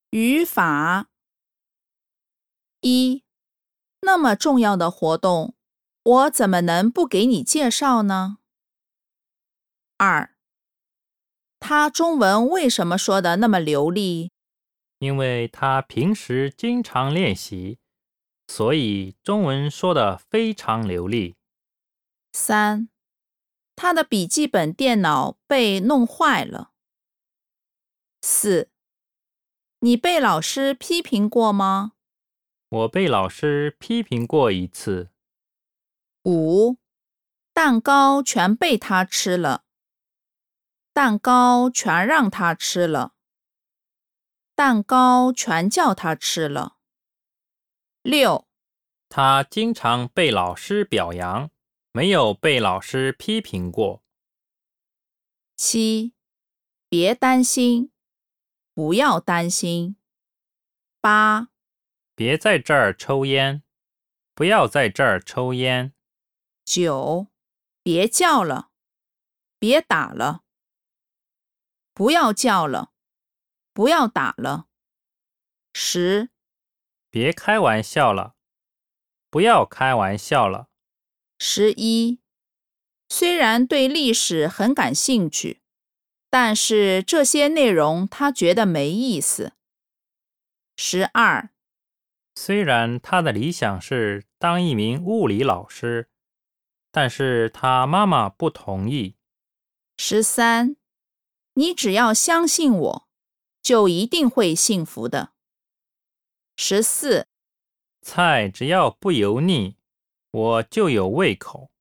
语法一，那么重要的活动，我怎么能不给你介绍呢？二，他中文为什么说得那么流利？ 因为他平时经常练习，所以中文说得非常流利。 三，他的笔记本电脑被弄坏了。四，你被老师批评过吗？ 我被老师批评过一次。 五，蛋糕全被他吃了。蛋糕全让他吃了。蛋糕全叫他吃了。六， 他经常被老师表扬，没有被老师批评过。 七，别担心，不要担心。八， 别在这儿抽烟，不要在这儿抽烟。 九，别叫了，别打了。不要叫了，不要打了。十， 别开玩笑了，不要开玩笑了。 11，虽然对历史很感兴趣，但是这些内容他觉得没意思。12， 虽然他的理想是当一名物理老师，但是他妈妈不同意。 13，你只要相信我，就一定会幸福的。14， 菜只要不油腻，我就有胃口。